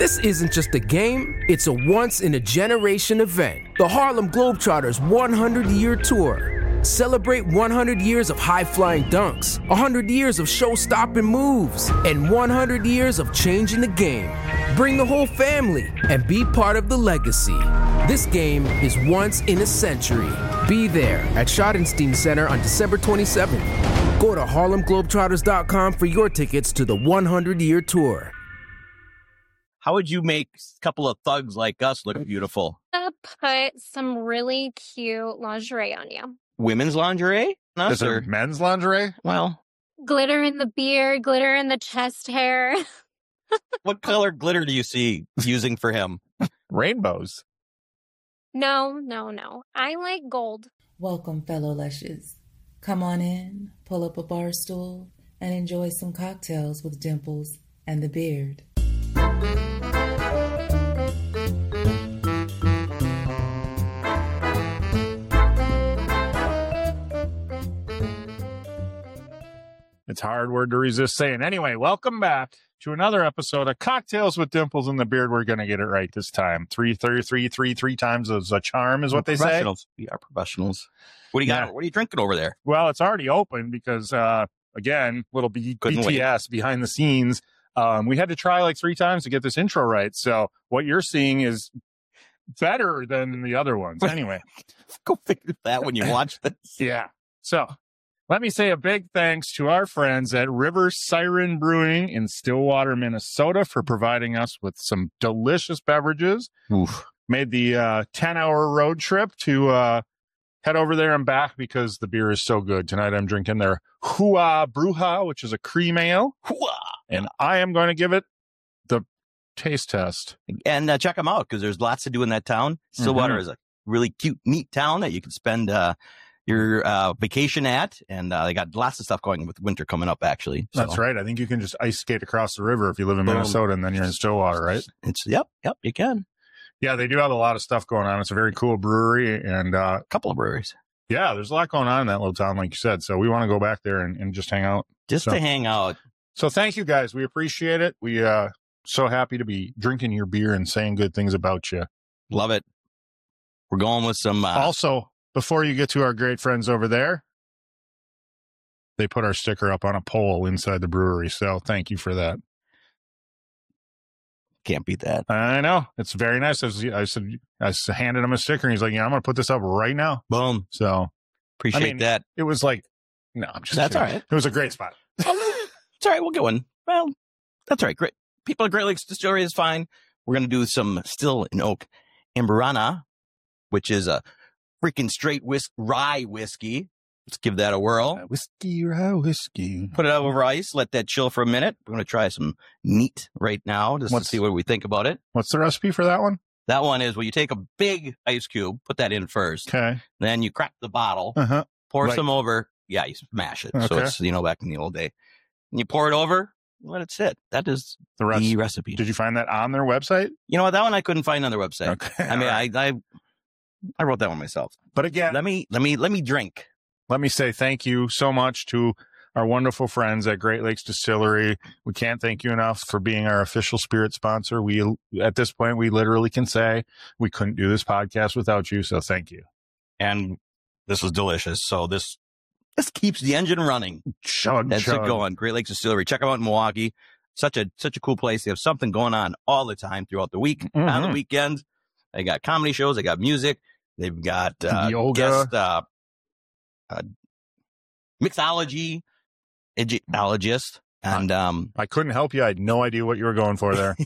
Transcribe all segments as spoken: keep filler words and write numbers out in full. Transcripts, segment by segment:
This isn't just a game, it's a once-in-a-generation event. The Harlem Globetrotters one hundred year Tour. Celebrate one hundred years of high-flying dunks, one hundred years of show-stopping moves, and one hundred years of changing the game. Bring the whole family and be part of the legacy. This game is once in a century. Be there at Schottenstein Center on December twenty-seventh. Go to Harlem Globetrotters dot com for your tickets to the one hundred year Tour. How would you make a couple of thugs like us look beautiful? Uh, put some really cute lingerie on you. Women's lingerie? No, Is sir. it men's lingerie? Well, Glitter in the beard, glitter in the chest hair. what color glitter do you see using for him? Rainbows. No, no, no. I like gold. Welcome, fellow Lushes. Come on in, pull up a bar stool, and enjoy some cocktails with Dimples and the Beard. It's a hard word to resist saying. Anyway, welcome back to another episode of Cocktails with Dimples and the Beard. We're going to get it right this time. Three, three, three, three, three times is a charm, is what they say. Professionals. We are professionals. What do you got? Yeah. What are you drinking over there? Well, it's already open because, uh, again, little B- Couldn't B T S behind the scenes. Um, we had to try like three times to get this intro right. So what you're seeing is better than the other ones. Anyway. Go figure that when you watch this. Yeah. So let me say a big thanks to our friends at River Siren Brewing in Stillwater, Minnesota for providing us with some delicious beverages. Oof. Made the uh, ten hour road trip to uh, head over there and back because the beer is so good. Tonight I'm drinking their Hua Bruja, which is a cream ale. Hua. And I am going to give it the taste test. And uh, check them out because there's lots to do in that town. Stillwater Mhm. is a really cute, neat town that you can spend uh, your uh, vacation at. And uh, they got lots of stuff going with winter coming up, actually. So That's right. I think you can just ice skate across the river if you live in Boom. Minnesota and then you're in Stillwater, right? It's, yep, yep, you can. Yeah, they do have a lot of stuff going on. It's a very cool brewery. And uh, A couple of breweries. yeah, there's a lot going on in that little town, like you said. So we want to go back there and, and just hang out. Just So- to hang out. So thank you guys. We appreciate it. We uh so happy to be drinking your beer and saying good things about you. Love it. We're going with some. Uh, Also, before you get to our great friends over there, they put our sticker up on a pole inside the brewery. So thank you for that. can't beat that. I know. It's very nice. I, was, I said, I handed him a sticker and he's like, yeah, I'm going to put this up right now. Boom. So Appreciate I mean, that. it was like, no, I'm just That's kidding. all right. It was a great spot. It's all right. We'll get one. Well, that's all right. Great. People at Great Lakes Distillery is fine. We're going to do some Still in Oak Amberana, which is a freaking straight whis- rye whiskey. Let's give that a whirl. Uh, whiskey, rye whiskey. Put it over ice. Let that chill for a minute. We're going to try some neat right now just What's- to see what we think about it. What's the recipe for that one? That one is where you take a big ice cube, put that in first. Okay. Then you crack the bottle, Uh-huh. pour Like- some over. Yeah, you smash it. So Okay. it's, you know, back in the old day. And you pour it over, let it sit. That is The rest. the recipe. Did you find that on their website? You know what? That one I couldn't find on their website. Okay. I mean, all right. I, I I wrote that one myself. But again, Let me let me let me drink. let me say thank you so much to our wonderful friends at Great Lakes Distillery. We can't thank you enough for being our official spirit sponsor. We, at this point, we literally can say we couldn't do this podcast without you. So thank you. And this was delicious. So this this keeps the engine running. Chug, That's chug. it going. Great Lakes Distillery. Check them out in Milwaukee. Such a such a cool place. They have something going on all the time throughout the week. On the Mhm. weekend, they got comedy shows. They got music. They've got uh, Yoga. guest uh, uh, mixology, egyptologist, and um, I couldn't help you. I had no idea what you were going for there.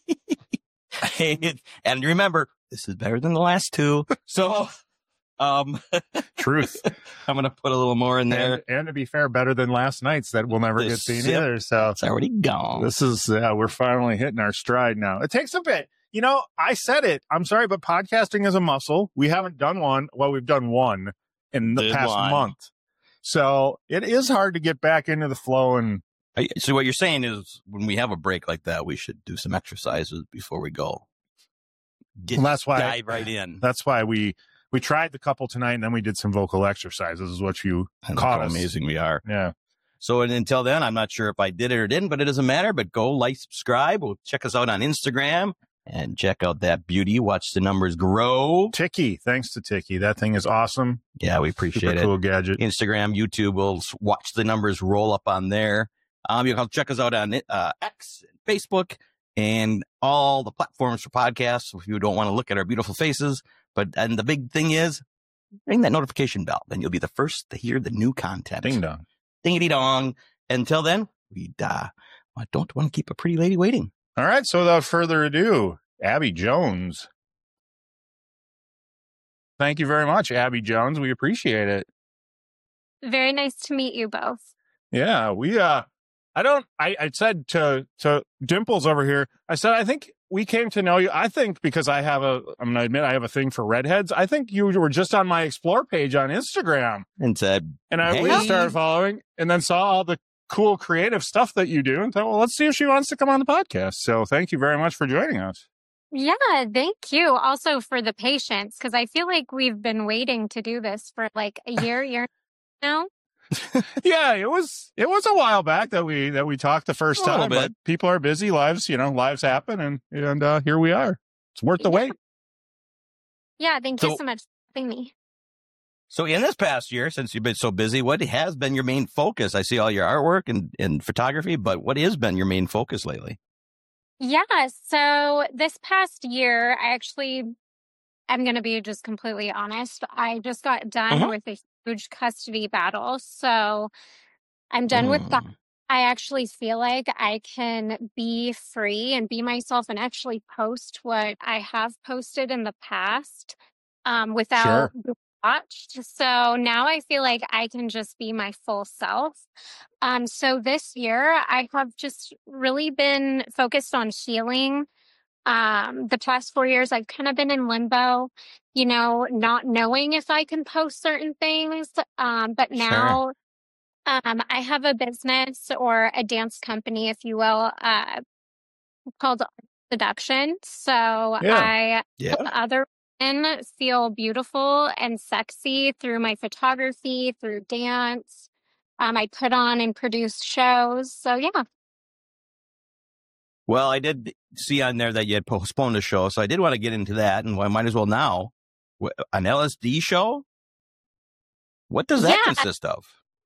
and remember, this is better than the last two. So, um, Truth. I'm gonna put a little more in there. And, and to be fair, better than last night's that we'll never The get seen sip. either. So It's already gone. this is, uh, we're finally hitting our stride now. It takes a bit. You know, I said it. I'm sorry, but podcasting is a muscle. We haven't done one. Well, we've done one in the Did past one. month. So it is hard to get back into the flow. And Are you- So what you're saying is, when we have a break like that, we should do some exercises before we go. Get, Well, that's why- dive right in. that's why we, we tried the couple tonight and then we did some vocal exercises is what you I know caught how us. amazing we are. Yeah. So and until then, I'm not sure if I did it or didn't, but it doesn't matter. But go like, subscribe. We'll check us out on Instagram and check out that beauty. Watch the numbers grow. Tiki, thanks to Tiki. That thing is awesome. Yeah, we appreciate Super it. cool gadget. Instagram, YouTube, we'll watch the numbers roll up on there. Um, you can check us out on uh, X, Facebook, and all the platforms for podcasts if you don't want to look at our beautiful faces. But and the big thing is, ring that notification bell. Then you'll be the first to hear the new content. Ding dong. Dingity dong. Until then, we uh, I don't want to keep a pretty lady waiting. All right. So without further ado, Abby Jones. Thank you very much, Abby Jones. We appreciate it. Very nice to meet you both. Yeah, we uh I don't I, I said to to Dimples over here, I said I think we came to know you. I think because I have a I'm gonna admit I have a thing for redheads. I think you were just on my explore page on Instagram. And said And I hey. we started following and then saw all the cool creative stuff that you do and thought, well, let's see if she wants to come on the podcast. So thank you very much for joining us. Yeah, thank you. Also for the patience, because I feel like we've been waiting to do this for like a year, year now. Yeah, it was it was a while back that we that we talked the first A little time. But bit. people are busy, lives, you know, lives happen, and and uh, here we are. It's worth the Yeah. wait. Yeah, thank So- you so much for having me. So in this past year, since you've been so busy, what has been your main focus? I see all your artwork and, and photography, but what has been your main focus lately? Yeah, so this past year, I actually, I'm going to be just completely honest. I just got done Mhm. with a huge custody battle. So I'm done with that. Mm. I actually feel like I can be free and be myself and actually post what I have posted in the past um, without being watched. So now I feel like I can just be my full self. Um, so this year I have just really been focused on healing. Um, the past four years I've kind of been in limbo, you know, not knowing if I can post certain things. Um, but now um, I have a business or a dance company, if you will, uh, called Seduction. So Yeah. I Yeah. help other women feel beautiful and sexy through my photography, through dance. Um, I put on and produce shows. So yeah. Well, I did see on there that you had postponed a show, so I did want to get into that, and I might as well now. Wh- An L S D show? What does that Yeah. consist of?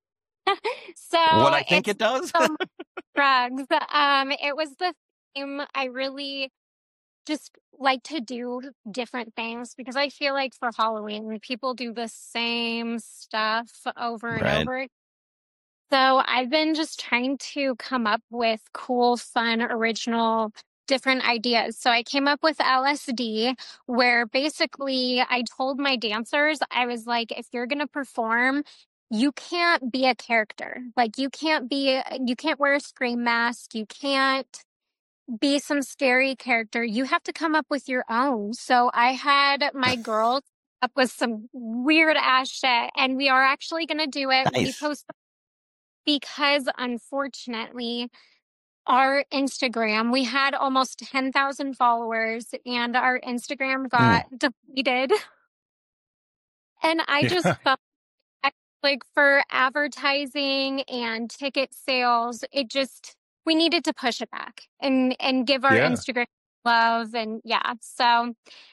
So what I think it's it does? um, drugs. Um, it was the theme. I really just like to do different things because I feel like for Halloween, people do the same stuff over and Right. over. So I've been just trying to come up with cool, fun, original, different ideas. So I came up with L S D, where basically I told my dancers, I was like, if you're going to perform, you can't be a character. Like you can't be, you can't wear a scream mask. You can't be some scary character. You have to come up with your own. So I had my girls up with some weird ass shit, and we are actually going to do it. We Nice. post because unfortunately our Instagram, we had almost ten thousand followers and our Instagram got deleted. And I just Yeah. felt like, like for advertising and ticket sales, it just, we needed to push it back and, and give our Yeah. Instagram love. And yeah, so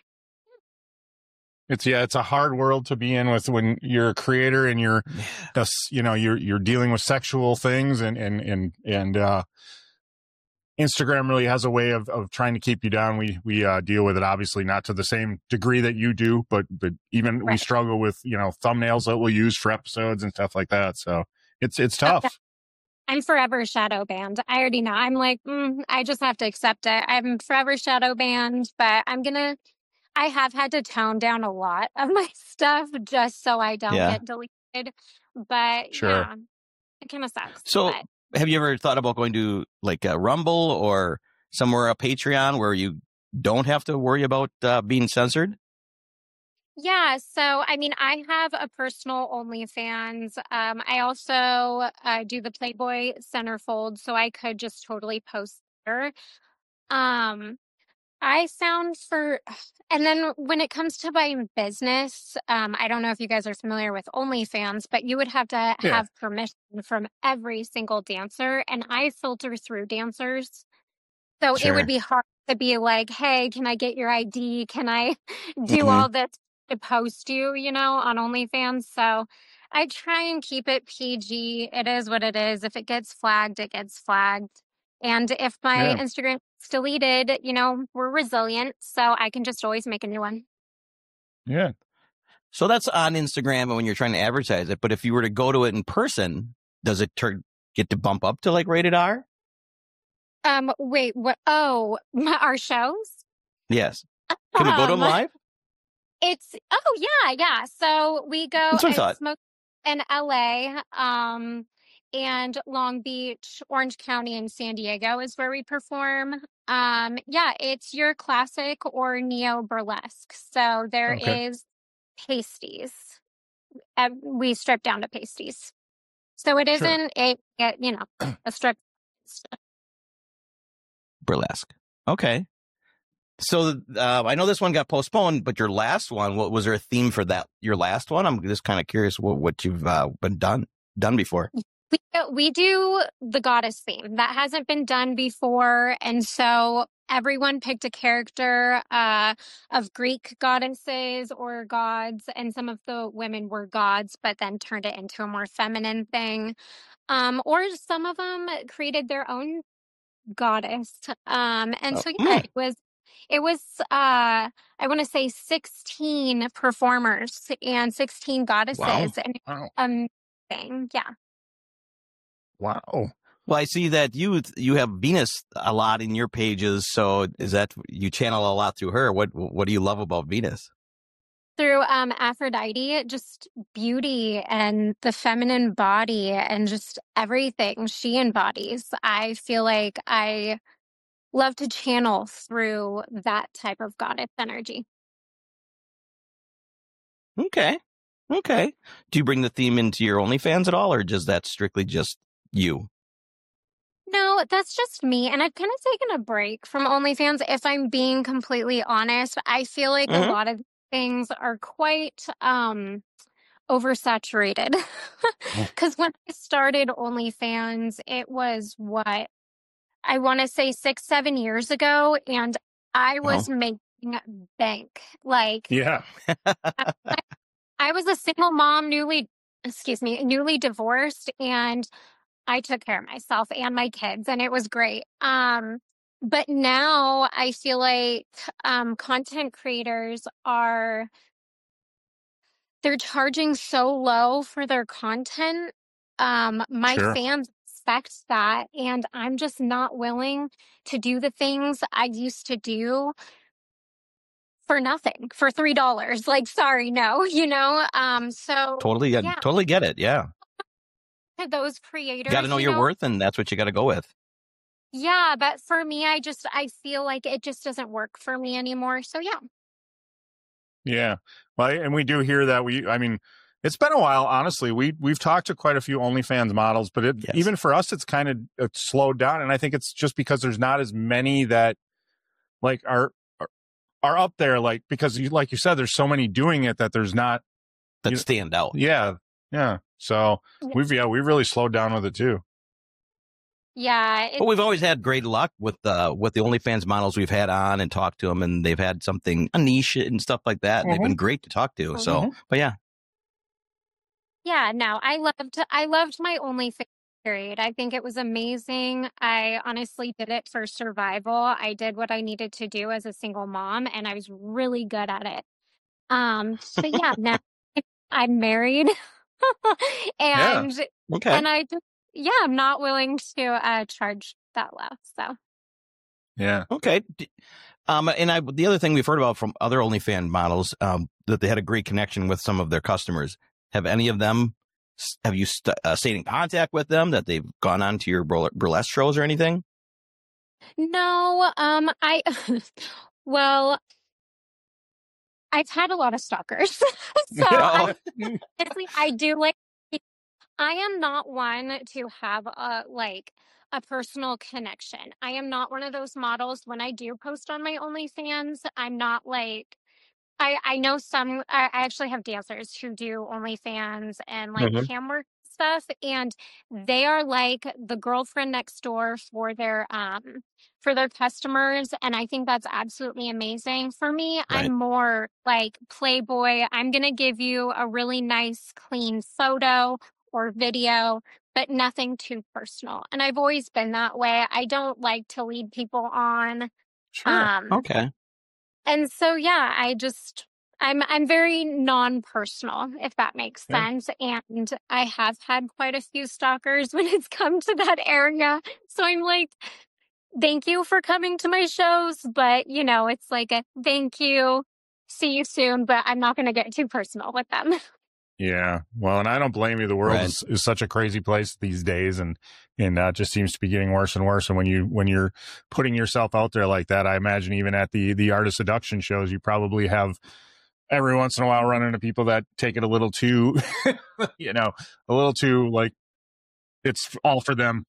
It's yeah, it's a hard world to be in with when you're a creator and you're just, you know, you're you're dealing with sexual things and and and and uh Instagram really has a way of, of trying to keep you down. We we uh, deal with it obviously not to the same degree that you do, but but even we Right. struggle with, you know, thumbnails that we'll use for episodes and stuff like that. So it's it's tough. I'm forever shadow banned. I already know. I'm like, mm, I just have to accept it. I'm forever shadow banned, but I'm going to, I have had to tone down a lot of my stuff just so I don't Yeah. get deleted. But Sure. yeah, it kind of sucks. So but have you ever thought about going to like a Rumble or somewhere, a Patreon, where you don't have to worry about uh, being censored? yeah, so I mean, I have a personal OnlyFans. Um, I also uh, do the Playboy centerfold, so I could just totally post there. Um, I found for, and then when it comes to buying business, um, I don't know if you guys are familiar with OnlyFans, but you would have to Yeah. have permission from every single dancer, and I filter through dancers. So it Sure. would be hard to be like, hey, can I get your I D? Can I do Mhm. all this to post you, you know, on OnlyFans? So I try and keep it P G. It is what it is. If it gets flagged, it gets flagged. And if my Yeah. Instagram is deleted, you know, we're resilient. So I can just always make a new one. Yeah. So that's on Instagram when you're trying to advertise it. But if you were to go to it in person, does it turn get to bump up to like rated R? Um, wait, what? Oh, our shows? Yes. Can we go to them Um, live? It's, oh, yeah, yeah. So we go, That's what I thought. it's mo- in L A, um, and Long Beach, Orange County, and San Diego is where we perform. Um, yeah, it's your classic or neo burlesque. So there Okay. is pasties. Uh, we strip down to pasties. So it Sure. isn't a, a you know, a strip. Burlesque. Okay. So uh, I know this one got postponed, but your last one, what was there a theme for that? Your last one? I'm just kind of curious what, what you've uh, been done done before. We, we do the goddess theme. That hasn't been done before. And so everyone picked a character uh, of Greek goddesses or gods. And some of the women were gods, but then turned it into a more feminine thing. Um, or some of them created their own goddess. Um, and Oh, so, yeah, mm. it was, it was, uh, I want to say sixteen performers and sixteen goddesses. Wow. And Wow. amazing. Yeah. Wow. Well, I see that you you have Venus a lot in your pages. So is that you channel a lot through her? What what do you love about Venus? Through um, Aphrodite, just beauty and the feminine body and just everything she embodies. I feel like I love to channel through that type of goddess energy. Okay. Okay. Do you bring the theme into your OnlyFans at all, or is that strictly just you? No, that's just me. And I've kind of taken a break from OnlyFans. If I'm being completely honest, I feel like Mhm. a lot of things are quite um, oversaturated. Because when I started OnlyFans, it was what? I want to say six, seven years ago. And I was making bank. Like, Yeah. I, I was a single mom, newly, excuse me, newly divorced. And I took care of myself and my kids, and it was great. Um, but now I feel like um, content creators are, they're charging so low for their content. Um, my Sure. fans expect that, and I'm just not willing to do the things I used to do for nothing, for three dollars. Like, sorry, no, you know? Um, so Totally, yeah, totally get it. Yeah. to those creators, Got to know you your know, worth, and that's what you got to go with. yeah, but for me, I just, I feel like it just doesn't work for me anymore. So yeah. Yeah. Well, and we do hear that. We, I mean, it's been a while, honestly. We, we've talked to quite a few OnlyFans models, but it, Yes. even for us, it's kind of it's slowed down. And I think it's just because there's not as many that like are, are, are up there. Like, because you, like you said, there's so many doing it that there's not. That You- stand out. Yeah. Yeah. So Yeah. we've, yeah, we really slowed down with it too. Yeah. It, But we've always had great luck with uh, with the OnlyFans models we've had on and talked to them, and they've had something a niche and stuff like that. And They've been great to talk to. So, Mhm. but yeah, yeah, no, I loved, I loved my OnlyFans period. I think it was amazing. I honestly did it for survival. I did what I needed to do as a single mom, and I was really good at it. Um, but yeah, now I'm married and, okay. and I just, yeah, I'm not willing to uh, charge that low. So Yeah. Okay. D- Um, and I, the other thing we've heard about from other OnlyFans models, um, that they had a great connection with some of their customers. Have any of them, s- have you st- uh, stayed in contact with them, that they've gone on to your burle- burlesque shows or anything? no, um, I, well, I've had a lot of stalkers. so I, honestly, I do like, I am not one to have a, like a personal connection. I am not one of those models. When I do post on my OnlyFans, I'm not like, I, I know some, I, I actually have dancers who do OnlyFans and like Mhm. cam work stuff, and they are like the girlfriend next door for their um for their customers, and I think that's absolutely amazing. For me, Right. I'm more like Playboy. I'm gonna give you a really nice, clean photo or video, but nothing too personal. And I've always been that way. I don't like to lead people on. Sure. Um, Okay. and so, yeah, I just, I'm, I'm very non-personal, if that makes Yeah. sense. And I have had quite a few stalkers when it's come to that area. So I'm like, thank you for coming to my shows. But, you know, it's like a thank you, see you soon, but I'm not going to get too personal with them. Yeah. Well, and I don't blame you. The world Right. is, is such a crazy place these days, and and uh, just seems to be getting worse and worse. And when you when you're putting yourself out there like that, I imagine even at the the Art of Seduction shows, you probably have every once in a while run into people that take it a little too, you know, a little too like it's all for them.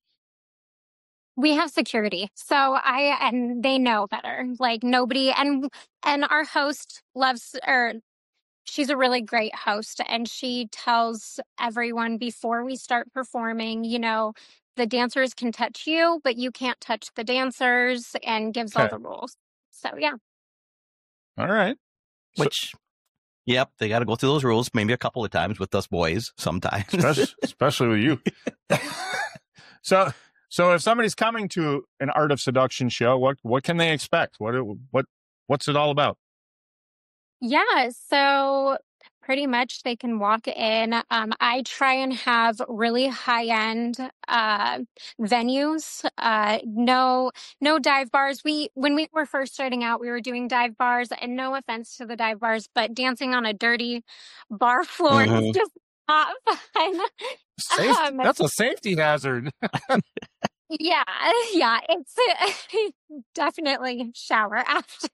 We have security. So I, and they know better, like nobody, and, and our host loves, or she's a really great host, and she tells everyone before we start performing, you know, the dancers can touch you, but you can't touch the dancers, and gives all Okay. the rules. So yeah. All right. So- Which, yep, they got to go through those rules maybe a couple of times with us boys sometimes. especially, especially with you. so, so if somebody's coming to an Art of Seduction show, what what can they expect? What what what's it all about? Yeah, so pretty much they can walk in. Um, I try and have really high-end uh, venues. Uh, no, no dive bars. We when we were first starting out, we were doing dive bars, and no offense to the dive bars, but dancing on a dirty bar floor Mhm. is just not fun. Safe, Um, that's a safety hazard. Yeah, yeah, it's definitely shower after.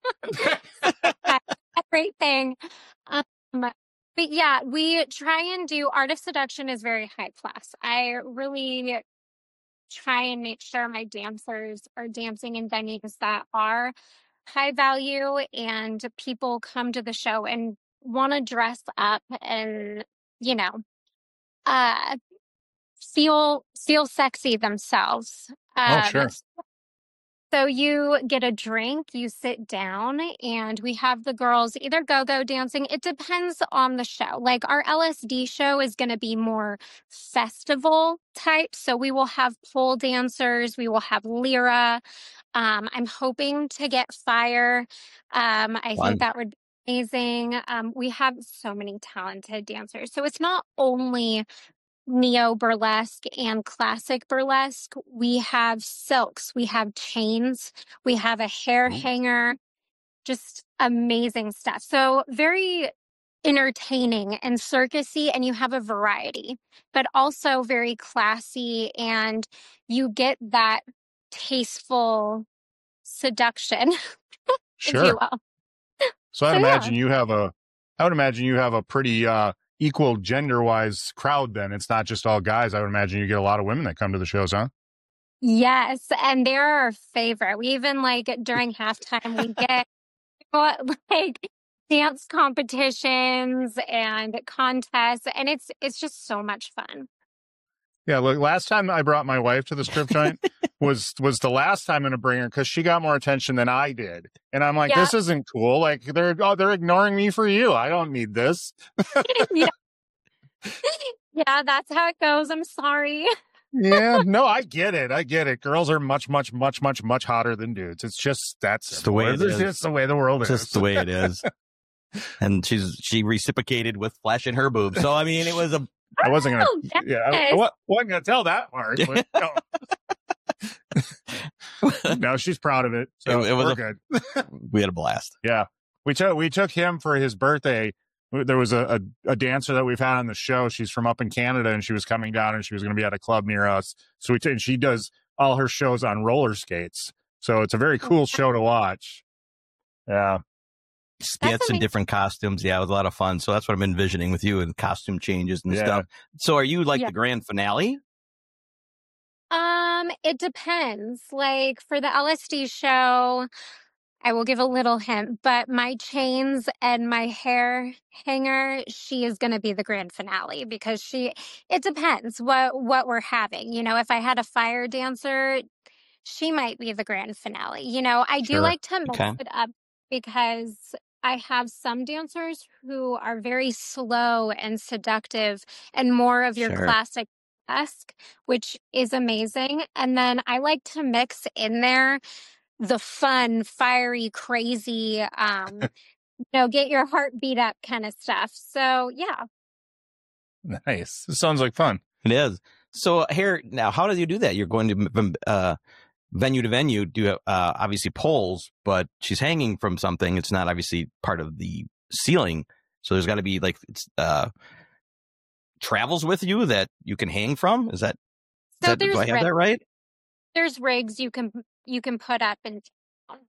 A great thing. Um, but yeah, we try and do Art of Seduction is very high class. I really try and make sure my dancers are dancing in venues that are high value, and people come to the show and want to dress up and, you know, uh, feel feel sexy themselves. Oh, Um, sure. So you get a drink, you sit down, and we have the girls either go-go dancing. It depends on the show. Like our L S D show is going to be more festival type. So we will have pole dancers. We will have Lyra. Um, I'm hoping to get Fire. Um, I Fun. think that would be amazing. Um, we have so many talented dancers. So it's not only neo burlesque and classic burlesque. We have silks, we have chains, we have a hair Ooh. hanger, just amazing stuff. So very entertaining and circusy, and you have a variety, but also very classy, and you get that tasteful seduction, if you Sure. will. So I'd So, yeah. imagine you have a, I would imagine you have a pretty uh, equal gender-wise crowd. Then it's not just all guys. I would imagine you get a lot of women that come to the shows, huh? Yes, and they're our favorite. We even like during halftime we get like dance competitions and contests, and it's it's just so much fun. Yeah. Look, last time I brought my wife to the strip joint was was the last time I'm going to bring her because she got more attention than I did, and I'm like, Yeah. this isn't cool. Like they're oh, they're ignoring me for you. I don't need this. yeah. yeah, that's how it goes. I'm sorry. Yeah, no, I get it. I get it. Girls are much, much, much, much, much hotter than dudes. It's just that's It's the way it it's is. just the way the world It's is. just the way it is. And she's she reciprocated with flashing her boobs. So I mean, it was a I wasn't gonna. Oh, yes. Yeah, I, I wa- wasn't gonna tell that part. But no. No, she's proud of it. So It- it was we're a- good. we had a blast. Yeah, we took we took him for his birthday. There was a, a, a dancer that we've had on the show. She's from up in Canada, and she was coming down, and she was going to be at a club near us. So we t- and she does all her shows on roller skates. So it's a very cool show to watch. Yeah. Skits That's and amazing. different costumes. Yeah, it was a lot of fun. So that's what I'm envisioning with you and costume changes and Yeah. stuff. So are you like Yeah. the grand finale? Um, it depends. Like for the L S D show, I will give a little hint, but my chains and my hair hanger, she is going to be the grand finale because she, it depends what, what we're having. You know, if I had a fire dancer, she might be the grand finale. You know, I do Sure. like to mix Okay. it up because I have some dancers who are very slow and seductive and more of your Sure. classic esque, which is amazing. And then I like to mix in there the fun, fiery, crazy, um, you know, get your heart beat up kind of stuff. So yeah. Nice. This sounds like fun. It is. So here now, how do you do that? You're going to uh, venue to venue, do uh, obviously poles, but she's hanging from something. It's not obviously part of the ceiling. So there's got to be like it's uh, travels with you that you can hang from. Is that, is So that do I there's have rigs. that right? There's rigs you can you can put up and down.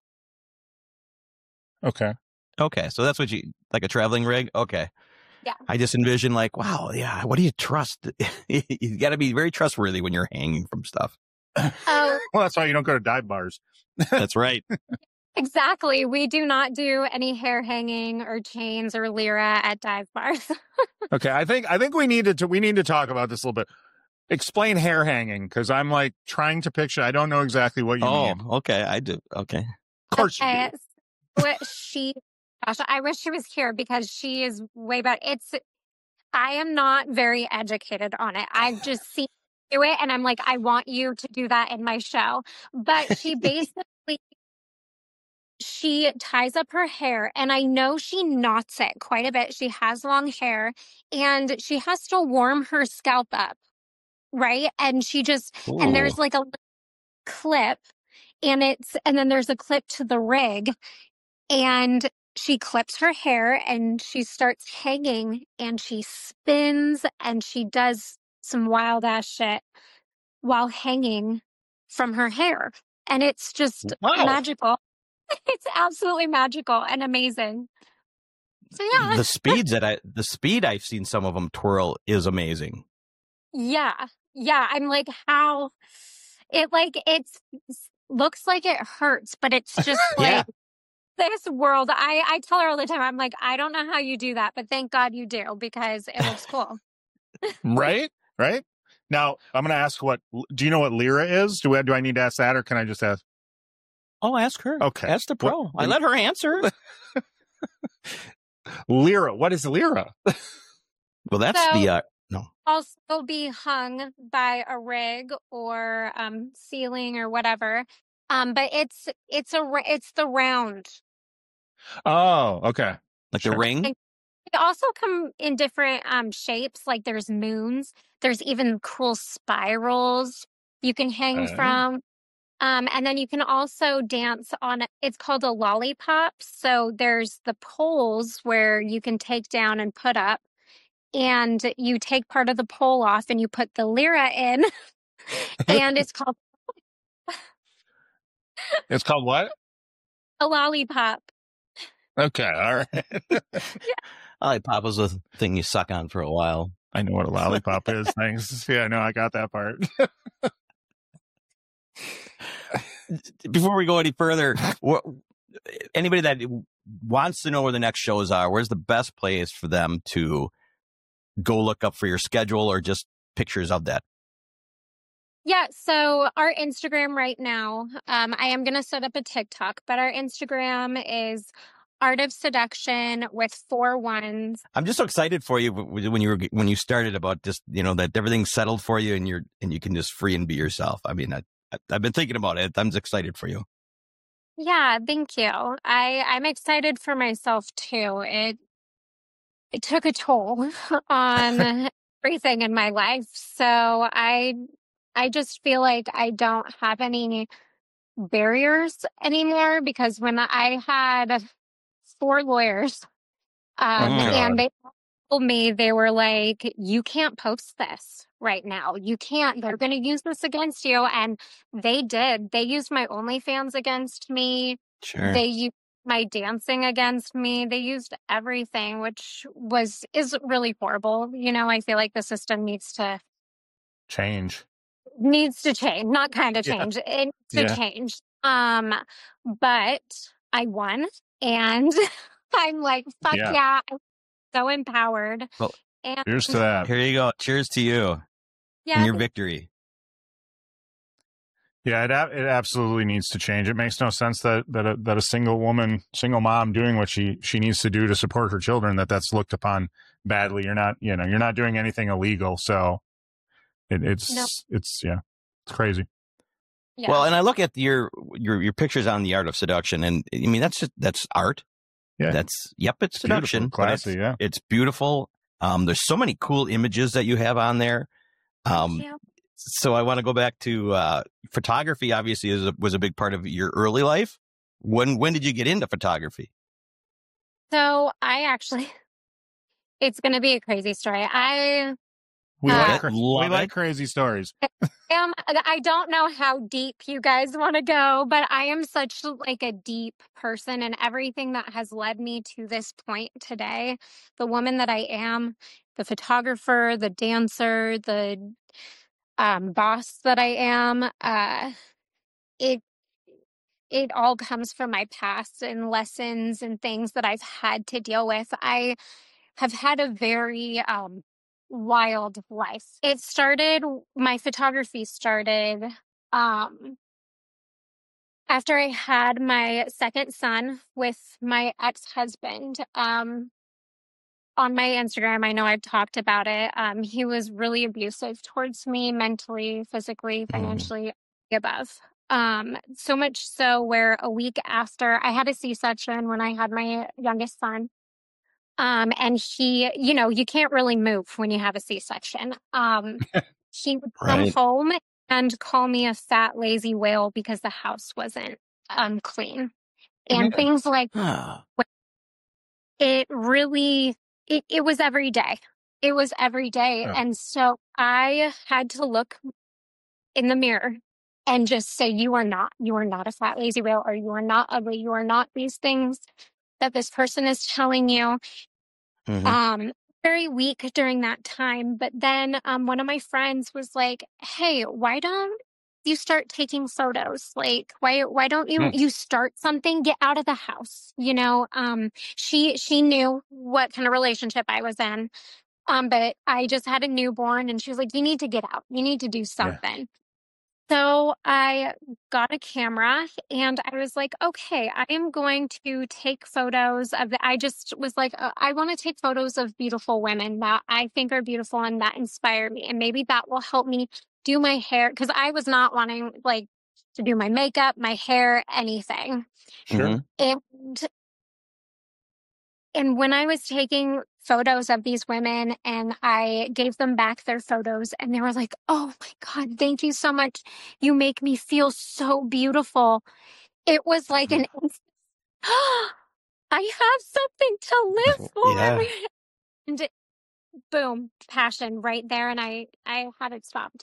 Okay. Okay, so that's what you like a traveling rig. Okay. Yeah. I just envision like, wow, yeah. What do you trust? You got to be very trustworthy when you're hanging from stuff. Oh, Well, that's why you don't go to dive bars. That's right. exactly. We do not do any hair hanging or chains or lira at dive bars. Okay, I think I think we need to we need to talk about this a little bit. Explain hair hanging, because I'm like trying to picture. I don't know exactly what you Oh, mean. okay. I do. Okay. Of course you Okay, do. so what she, gosh, I wish she was here because she is way better. It's, I am not very educated on it. I've just seen her do it, and I'm like, I want you to do that in my show. But she basically, she ties up her hair, and I know she knots it quite a bit. She has long hair, and she has to warm her scalp up, right? And she just, Ooh. and there's like a clip, and it's, and then there's a clip to the rig, and she clips her hair and she starts hanging and she spins and she does some wild ass shit while hanging from her hair. And it's just Wow. magical. It's absolutely magical and amazing. So yeah. The speeds that I, the speed I've seen some of them twirl is amazing. Yeah. Yeah. I'm like, how it like, it's looks like it hurts, but it's just like, Yeah. this world. I, I tell her all the time, I'm like, I don't know how you do that, but thank God you do because it looks cool. Right? Right? Now, I'm going to ask what, do you know what lira is? Do I, do I need to ask that, or can I just ask? Oh, ask her. Okay. Ask the pro. What- I let her answer. Lira. What is lira? Well, that's So- the, uh, no. Also be hung by a rig or um, ceiling or whatever. Um, but it's it's a ra- it's the round. Oh, okay. Like Sure. the ring. They also come in different um shapes. Like there's moons. There's even cool spirals you can hang Okay. from. Um, and then you can also dance on, it's called a lollipop. So there's the poles where you can take down and put up, and you take part of the pole off and you put the lira in, and it's called It's called what? a lollipop. Okay. All right. Lollipop was a thing you suck on for a while. I know what a lollipop is. Thanks. Yeah, no, I got that part. Before we go any further, what, anybody that wants to know where the next shows are, where's the best place for them to go look up for your schedule or just pictures of that? Yeah, so our Instagram right now, um, I am going to set up a TikTok, but our Instagram is Art of Seduction with four ones. I'm just so excited for you when you were when you started about just, you know, that everything's settled for you and you're and you can just free and be yourself. I mean, I, I've been thinking about it. I'm just excited for you. Yeah, thank you. I I'm excited for myself too. It it took a toll on everything in my life. So I I just feel like I don't have any barriers anymore, because when I had four lawyers, um, Oh, God. and they told me, they were like, you can't post this right now. You can't, they're going to use this against you. And they did. They used my OnlyFans against me. Sure. They used my dancing against me. They used everything, which was, is really horrible. You know, I feel like the system needs to Change. needs to change, not kind of change. Yeah. It needs to yeah. change. Um, but I won, and I'm like, fuck yeah, yeah I'm so empowered. Well, and cheers to that. Here you go. Cheers to you yeah, and your victory. Yeah, it it absolutely needs to change. It makes no sense that that a, that a single woman, single mom doing what she she needs to do to support her children, that that's looked upon badly. You're not, you know, you're not doing anything illegal, so it, it's no. it's yeah, it's crazy. Yeah. Well, and I look at your your your pictures on The Art of Seduction, and I mean that's just, that's art. Yeah, that's yep, it's, it's seduction. Classy, it's, yeah, it's beautiful. Um, there's so many cool images that you have on there. Um, yeah. So I want to go back to uh, photography. Obviously, is a, was a big part of your early life. When when did you get into photography? So I actually, it's going to be a crazy story. I we, uh, like, we like crazy stories. Um, I don't know how deep you guys want to go, but I am such like a deep person, and everything that has led me to this point today, the woman that I am, the photographer, the dancer, the um, boss that I am, uh, it it all comes from my past and lessons and things that I've had to deal with. I have had a very um, wild life. It started, my photography started um, after I had my second son with my ex-husband. Um, on my Instagram, I know I've talked about it. Um, he was really abusive towards me, mentally, physically, financially, mm. above. Um, so much so where a week after I had a C-section when I had my youngest son. Um, and he, you know, you can't really move when you have a C-section. Um, he would come right. home and call me a fat, lazy whale because the house wasn't um, clean. And yeah. things like that. It really, it, it was every day. It was every day. Yeah. And so I had to look in the mirror and just say, you are not, you are not a fat, lazy whale, or you are not ugly. You are not these things that this person is telling you. Mm-hmm. Um, very weak during that time. But then um, one of my friends was like, hey, why don't you start taking photos? Like, why why don't you mm. you start something? Get out of the house. You know, um, she she knew what kind of relationship I was in. Um, but I just had a newborn, and she was like, you need to get out. You need to do something. Yeah. So I got a camera, and I was like, okay, I am going to take photos of the, I just was like, uh, I want to take photos of beautiful women that I think are beautiful and that inspire me. And maybe that will help me do my hair, because I was not wanting like to do my makeup, my hair, anything. Sure. And, and when I was taking photos of these women and I gave them back their photos, and they were like, oh my God, thank you so much. You make me feel so beautiful. It was like an, oh, I have something to live for. Yeah. And boom, passion right there. And I, I had it stopped.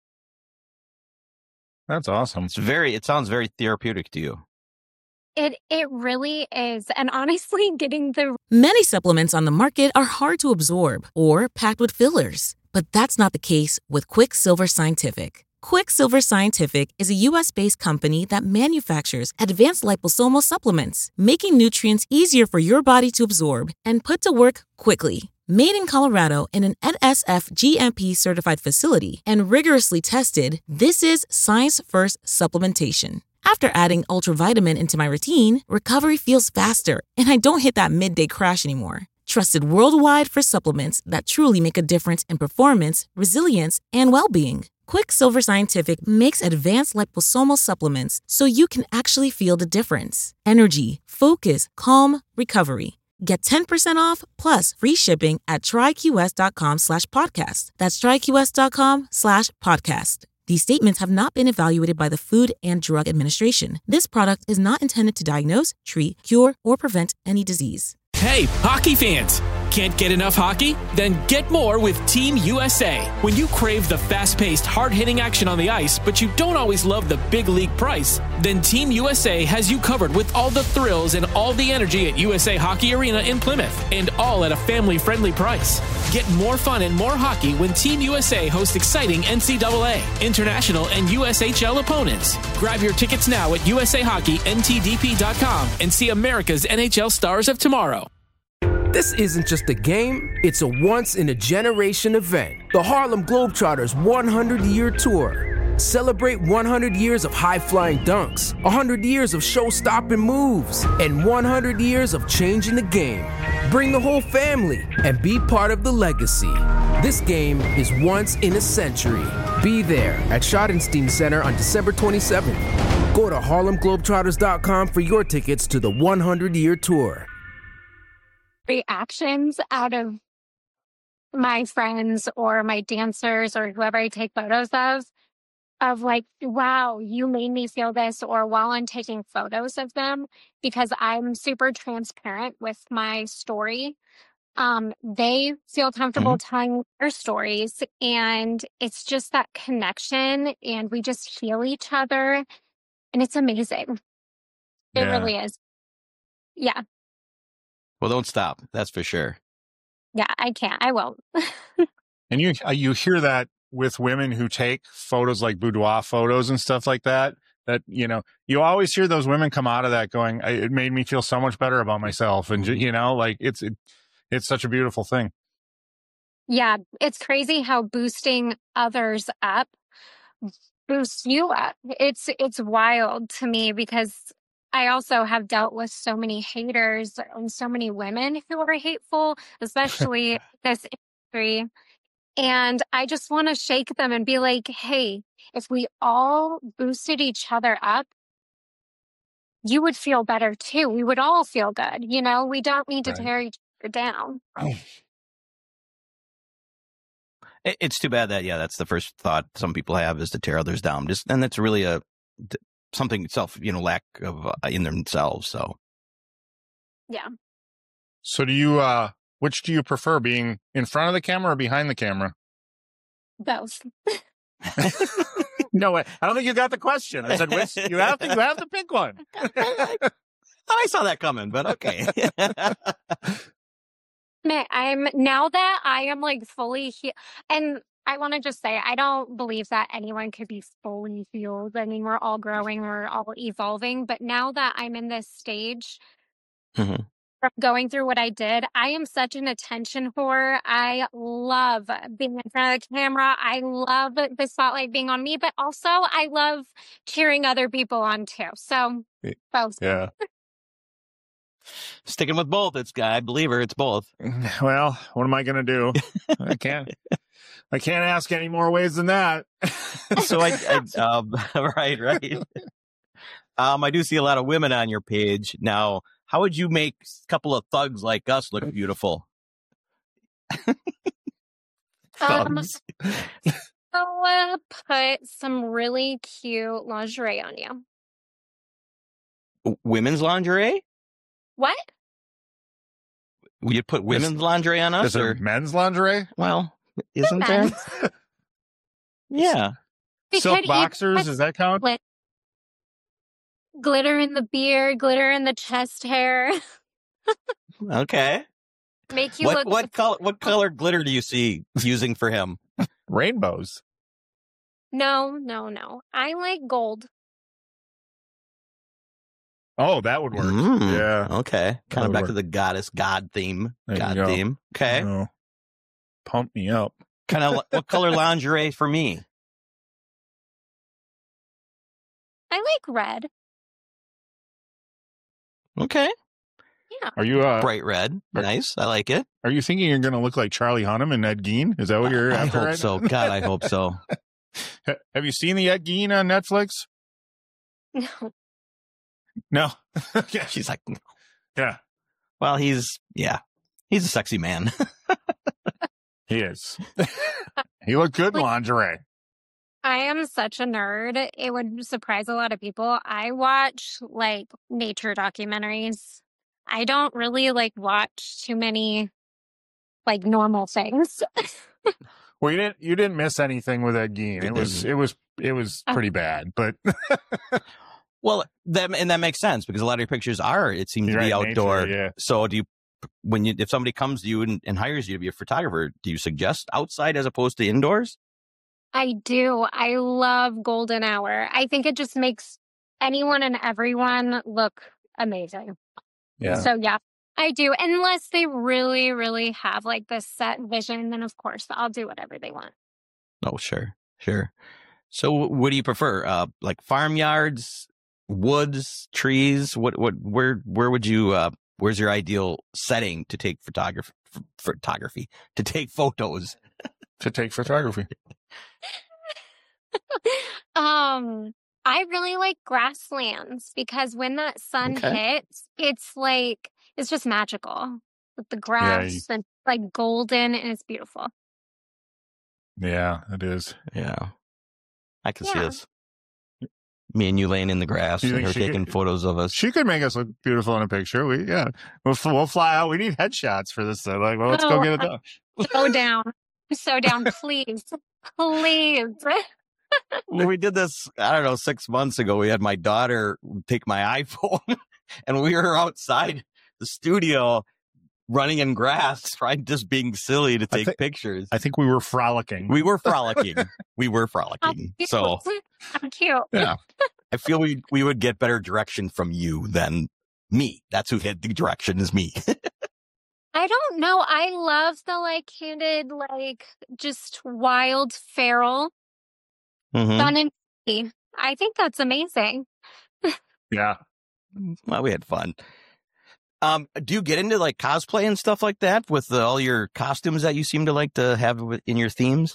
That's awesome. It's very, it sounds very therapeutic to you. It it really is. And honestly, getting the... Many supplements on the market are hard to absorb or packed with fillers. But that's not the case with Quicksilver Scientific. Quicksilver Scientific is a U S-based company that manufactures advanced liposomal supplements, making nutrients easier for your body to absorb and put to work quickly. Made in Colorado in an N S F G M P certified facility and rigorously tested, this is science-first supplementation. After adding Ultravitamin into my routine, recovery feels faster, and I don't hit that midday crash anymore. Trusted worldwide for supplements that truly make a difference in performance, resilience, and well-being. Quicksilver Scientific makes advanced liposomal supplements so you can actually feel the difference. Energy, focus, calm, recovery. Get ten percent off plus free shipping at tryqs.com slash podcast. That's tryqs.com slash podcast. These statements have not been evaluated by the Food and Drug Administration. This product is not intended to diagnose, treat, cure, or prevent any disease. Hey, hockey fans! Can't get enough hockey? Then get more with Team U S A. When you crave the fast-paced, hard-hitting action on the ice, but you don't always love the big league price, then Team U S A has you covered with all the thrills and all the energy at U S A Hockey Arena in Plymouth, and all at a family-friendly price. Get more fun and more hockey when Team U S A hosts exciting N C double A, international, and U S H L opponents. Grab your tickets now at U S A Hockey N T D P dot com and see America's N H L stars of tomorrow. This isn't just a game, it's a once-in-a-generation event. The Harlem Globetrotters one hundred year Tour. Celebrate one hundred years of high-flying dunks, one hundred years of show-stopping moves, and one hundred years of changing the game. Bring the whole family and be part of the legacy. This game is once in a century. Be there at Schottenstein Center on December twenty-seventh. Go to Harlem Globetrotters dot com for your tickets to the one hundred year Tour. Reactions out of my friends or my dancers or whoever I take photos of, of like, wow, you made me feel this, or while I'm taking photos of them, because I'm super transparent with my story. Um, they feel comfortable mm-hmm. telling their stories, and it's just that connection, and we just heal each other, and it's amazing. It yeah. really is. Yeah. Well, don't stop. That's for sure. Yeah, I can't. I won't. And you you hear that with women who take photos like boudoir photos and stuff like that, that, you know, you always hear those women come out of that going, it made me feel so much better about myself. And, you know, like it's, it, it's such a beautiful thing. Yeah. It's crazy how boosting others up boosts you up. It's, it's wild to me, because I also have dealt with so many haters and so many women who are hateful, especially this industry. And I just want to shake them and be like, hey, if we all boosted each other up, you would feel better too. We would all feel good. You know, we don't need to right. tear each other down. Oh. It's too bad that, yeah, that's the first thought some people have, is to tear others down. Just, and that's really a something self, you know, lack of uh, in themselves. So, yeah. So do you, uh, which do you prefer, being in front of the camera or behind the camera? Both. No, I don't think you got the question. I said, which, you have to, you have to pick one. I saw that coming, but okay. Man, I'm now that I am like fully he- and I want to just say, I don't believe that anyone could be fully healed. I mean, we're all growing, we're all evolving. But now that I'm in this stage, mm-hmm. from going through what I did, I am such an attention whore. I love being in front of the camera. I love the spotlight being on me, but also I love cheering other people on too. So both. Yeah. Sticking with both. It's, I believe her, it's both. Well, what am I going to do? I can't. I can't ask any more ways than that. So I, I um, right, right. Um, I do see a lot of women on your page. Now, how would you make a couple of thugs like us look beautiful? um, I'll uh, put some really cute lingerie on you. Women's lingerie? What? You'd put women's is, lingerie on us? Is there or men's lingerie? Well, isn't there? Yeah. Silk boxers, does that count? Glit- glitter in the beard, glitter in the chest hair. Okay. Make you what, look. What color? What color glitter do you see using for him? Rainbows. No, no, no. I like gold. Oh, that would work. Mm, yeah. Okay. Kind of back work. to the goddess god theme. There God go. theme. Okay. Oh, pump me up. Kind of. What color lingerie for me? I like red. Okay. Yeah. Are you uh, bright red? Are, nice. I like it. Are you thinking you're going to look like Charlie Hunnam and Ed Gein? Is that what you're I after? hope right so. now? God, I hope so. Have you seen the Ed Gein on Netflix? No. No. Yeah. She's like, no. Yeah. Well, he's, yeah, he's a sexy man. He is. He looked good in lingerie. I am such a nerd. It would surprise a lot of people. I watch like nature documentaries. I don't really like watch too many like normal things. Well, you didn't you didn't miss anything with Ed Gein. It was it was it was pretty bad, but well, that and that makes sense because a lot of your pictures are it seems You're to be right, outdoor. nature, yeah. So do you when you if somebody comes to you and, and hires you to be a photographer, do you suggest outside as opposed to indoors? I do. I love golden hour. I think it just makes anyone and everyone look amazing. Yeah. So yeah, I do. Unless they really, really have like this set vision, then of course I'll do whatever they want. Oh, sure, sure. So what do you prefer? Uh, like farmyards, woods, trees? What, what, where, where would you, uh, where's your ideal setting to take photography, photography, to take photos? To take photography. um, I really like grasslands because when that sun Okay. hits, it's like, it's just magical with the grass Yeah, you- and like golden and it's beautiful. Yeah, it is. Yeah. I can see Yeah. this. Me and you laying in the grass Do you and think her she taking could- photos of us. She could make us look beautiful in a picture. We yeah, we'll we'll fly out. We need headshots for this. Thing. Like, well, let's go Oh, get it done. So down. So down, please. Please. When we did this, I don't know, six months ago, we had my daughter take my iPhone and we were outside the studio running in grass, trying just being silly to I take thi- pictures. I think we were frolicking. We were frolicking. we were How frolicking. cute. So How cute. Yeah. I feel we we would get better direction from you than me. That's who had the direction is me. I don't know. I love the like candid, like just wild, feral, Mhm. fun and free. I think that's amazing. Yeah. Well, we had fun. Um, do you get into like cosplay and stuff like that with uh, all your costumes that you seem to like to have with- in your themes?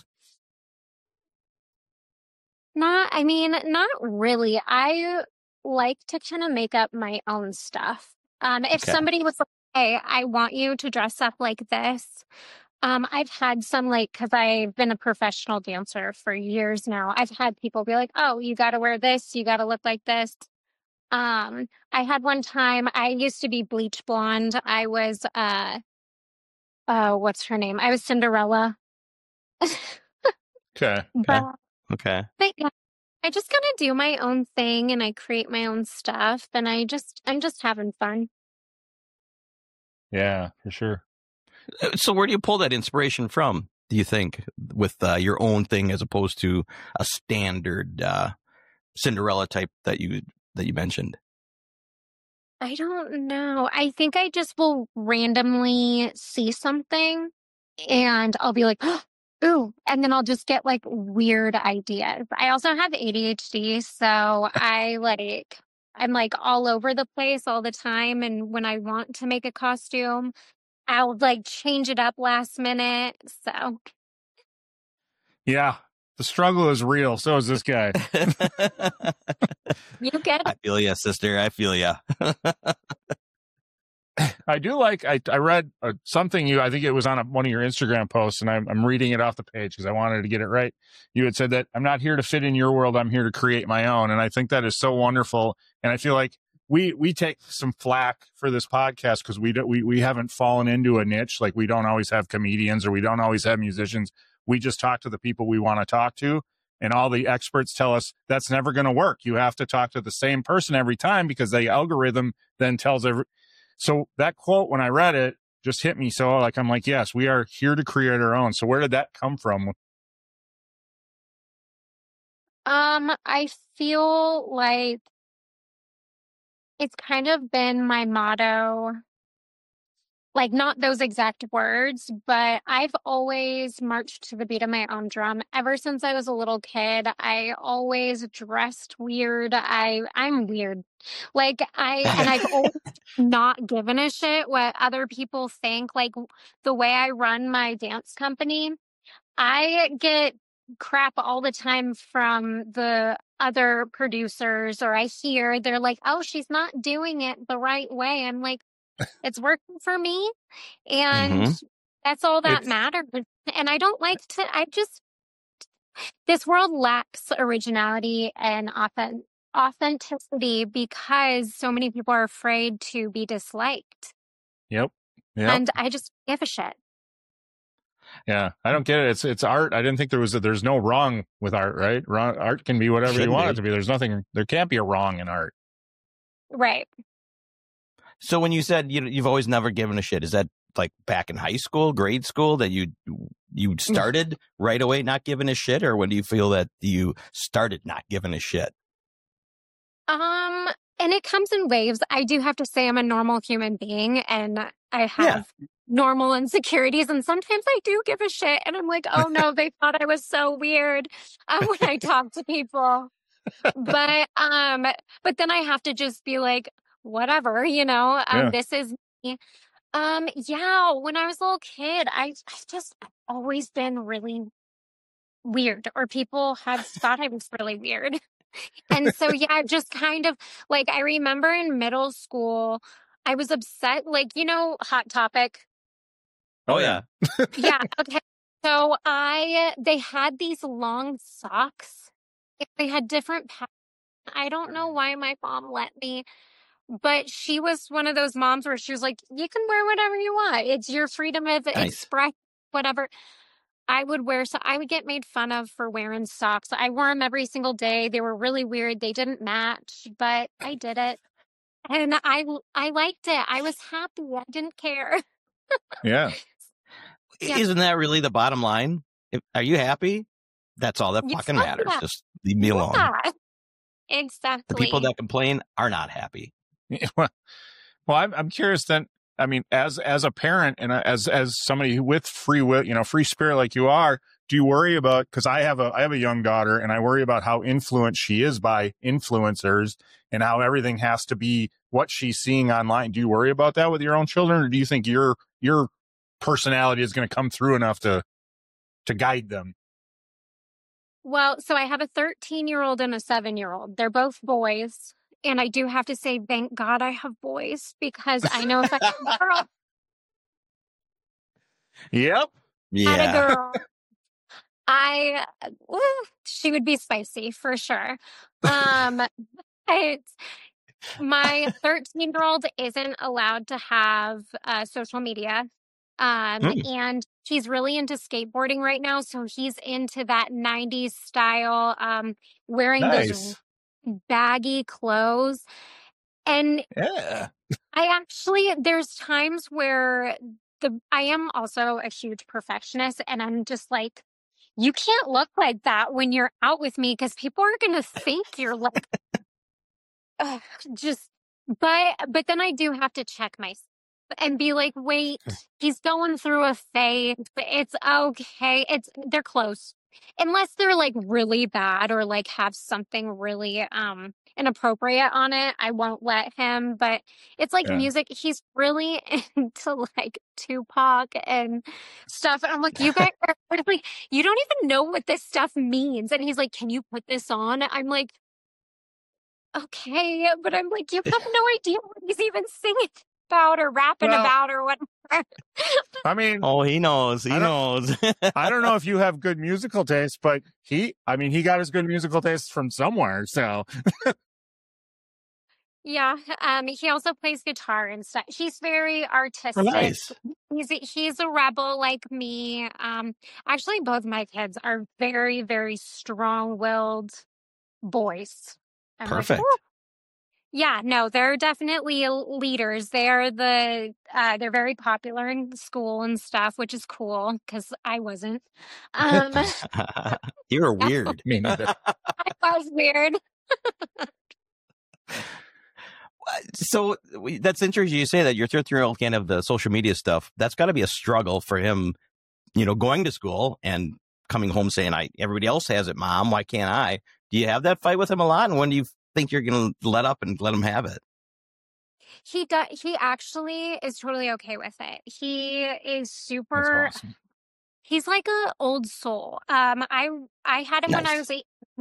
Not, I mean, not really. I like to kind of make up my own stuff. Um, if Okay. somebody was like, hey, I want you to dress up like this. Um, I've had some like, cause I've been a professional dancer for years now. I've had people be like, oh, you got to wear this. You got to look like this. Um, I had one time, I used to be bleach blonde. I was, uh, uh, what's her name? I was Cinderella. Okay. But, Okay. but yeah, I just kind of do my own thing and I create my own stuff and I just, I'm just having fun. Yeah, for sure. Uh, So where do you pull that inspiration from, do you think, with uh, your own thing as opposed to a standard uh, Cinderella type that you that you mentioned? I don't know. I think I just will randomly see something and I'll be like, ooh, and then I'll just get like weird ideas. I also have A D H D, so I like, I'm like all over the place all the time. And when I want to make a costume, I'll like change it up last minute. So Yeah. The struggle is real. So is this guy. you get I feel ya, sister. I feel ya. I do like, I, I read uh, something you, I think it was on a, one of your Instagram posts, and I'm, I'm reading it off the page because I wanted to get it right. You had said that I'm not here to fit in your world. I'm here to create my own. And I think that is so wonderful. And I feel like we, we take some flack for this podcast because we don't, we, we haven't fallen into a niche. Like we don't always have comedians or we don't always have musicians. We just talk to the people we want to talk to. And all the experts tell us that's never going to work. You have to talk to the same person every time because the algorithm then tells every. So that quote, when I read it, just hit me. So like, I'm like, yes, we are here to create our own. So where did that come from? Um, I feel like it's kind of been my motto, like not those exact words, but I've always marched to the beat of my own drum. Ever since I was a little kid, I always dressed weird. I, I'm weird. Like I, and I've always not given a shit what other people think. Like the way I run my dance company, I get crap all the time from the other producers, or I hear they're like, oh, she's not doing it the right way. I'm like, it's working for me. And Mhm. that's all that It's- matters. And I don't like to, I just, this world lacks originality and authentic, authenticity because so many people are afraid to be disliked. Yep. Yep. And I just give a shit. Yeah, I don't get it. It's it's art. I didn't think there was a, there's no wrong with art, right? Wrong, art can be whatever you want it to be. There's nothing. There can't be a wrong in art. Right. So when you said you you've always never given a shit, is that like back in high school, grade school, that you you started right away not giving a shit, or when do you feel that you started not giving a shit? Um, and it comes in waves. I do have to say I'm a normal human being, and I have yeah. normal insecurities, and sometimes I do give a shit, and I'm like, oh no, they thought I was so weird uh, when I talk to people. But um, but then I have to just be like, whatever, you know. Um, yeah. This is me. Um, yeah. When I was a little kid, I I've just always been really weird, or people have thought I was really weird. And so, yeah, just kind of like, I remember in middle school, I was upset, like, you know, Hot Topic. Oh, yeah. Yeah. Okay. So I, they had these long socks. They had different patterns. I don't know why my mom let me, but she was one of those moms where she was like, you can wear whatever you want. It's your freedom of nice. express, whatever. I would wear, so I would get made fun of for wearing socks. I wore them every single day. They were really weird. They didn't match, but I did it. And I, I liked it. I was happy. I didn't care. Yeah. Yeah. Isn't that really the bottom line? If, are you happy? That's all that You fucking said matters. that. Just leave me alone. Yeah, exactly. The people that complain are not happy. Well, I'm, I'm curious then. I mean, as as a parent and as as somebody who with free will, you know, free spirit like you are, do you worry about? Because I have a I have a young daughter, and I worry about how influenced she is by influencers, and how everything has to be what she's seeing online. Do you worry about that with your own children, or do you think your your personality is going to come through enough to to guide them? Well, so I have a thirteen-year-old and a seven-year-old. They're both boys. And I do have to say, thank God I have boys, because I know if I had a girl, yep, yeah, had a girl, I woo, she would be spicy for sure. Um, but my thirteen-year-old isn't allowed to have uh, social media, um, mm. and he's really into skateboarding right now. So he's into that nineties style, um, wearing nice. those baggy clothes. And yeah, I actually, there's times where the I am also a huge perfectionist, and I'm just like, you can't look like that when you're out with me, because people are going to think you're like, uh, just, but, but then I do have to check myself and be like, wait, he's going through a phase. It's okay. It's, they're close. Unless they're like really bad or like have something really um inappropriate on it, I won't let him. But it's like yeah. music. He's really into like Tupac and stuff. And I'm like, you guys are like, you don't even know what this stuff means. And he's like, can you put this on? I'm like, okay. But I'm like, you have no idea what he's even singing about or rapping well, about or whatever. I mean, oh, he knows. He I knows. I don't know if you have good musical taste, but he, I mean, he got his good musical taste from somewhere. So, yeah. Um, he also plays guitar and stuff. He's very artistic. Oh, nice. He's a, he's a rebel like me. Um, actually, both my kids are very, very strong-willed boys. I'm Perfect. Like, yeah, no, they're definitely leaders. They're the, uh, they're very popular in school and stuff, which is cool because I wasn't. Um, you were weird. Me neither. I was weird. So that's interesting. You say that your thirteen-year-old can't have the social media stuff. That's got to be a struggle for him, you know, going to school and coming home saying, "I everybody else has it, Mom. Why can't I?" Do you have that fight with him a lot? And when do you think you're going to let up and let him have it? He does. He actually is totally okay with it. He is super. That's awesome. He's like a old soul. Um, I I had him Nice. when I was eight.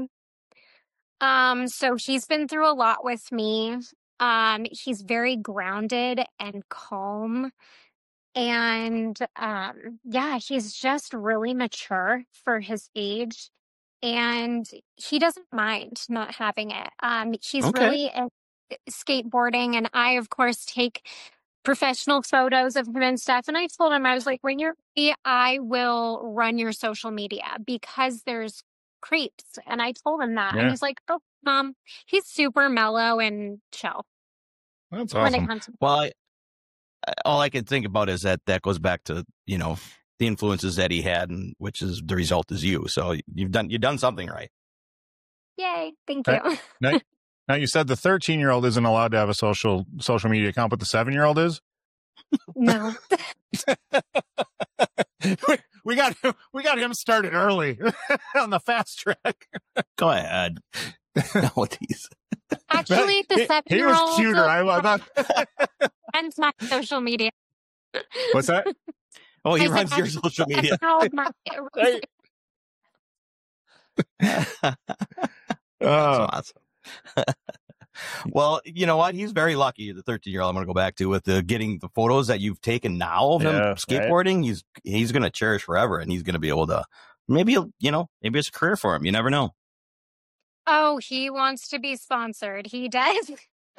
Um, so he's been through a lot with me. Um, he's very grounded and calm, and um, yeah, he's just really mature for his age. And he doesn't mind not having it. Um, he's Okay. really into skateboarding, and I, of course, take professional photos of him and stuff. And I told him, I was like, when you're ready, I will run your social media because there's creeps. And I told him that. Yeah. And he's like, oh, mom, he's super mellow and chill. That's When it awesome. comes to Well, I, all I can think about is that that goes back to, you know, the influences that he had, and which is the result is you. So you've done you've done something right. Yay, thank Uh, you. Now, now you said the thirteen year old isn't allowed to have a social social media account, but the seven year old is. No. we, we got him, we got him started early on the fast track. Go ahead. No, these. Actually, the he, seven he year was old cuter. I, I thought. runs my social media. What's that? Oh, he I said, runs your actually, social the media. seven-year-old my- Hey. That's Oh, awesome. Well, you know what? He's very lucky. The thirteen year old I'm going to go back to with the getting the photos that you've taken now of him Yeah, right. skateboarding. He's he's going to cherish forever, and he's going to be able to maybe he'll, you know maybe it's a career for him. You never know. Oh, he wants to be sponsored. He does.